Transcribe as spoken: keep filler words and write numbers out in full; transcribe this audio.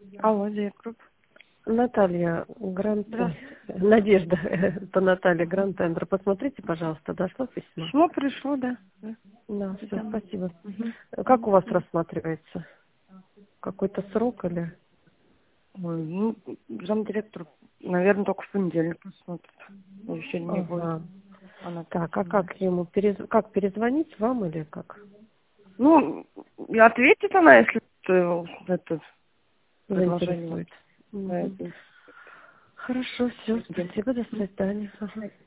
Алло, Директор. Наталья Грант... Здравствуйте. Надежда, это Наталья Грантендер. Посмотрите, пожалуйста, дошло письмо? Письмо пришло, да. Да. Да, все, Да. спасибо. Мгм. Как у вас рассматривается? Какой-то срок или... Ой, ну, замдиректор, наверное, только в понедельник посмотрит. Еще не будет. Ага. Она так Так, а понимает. как ему перез... как перезвонить вам или как? Ну, и ответит она, если э, это предложение. Заинтересует. Да, Мгм. это Хорошо, все, день. спасибо, до свидания. Ага.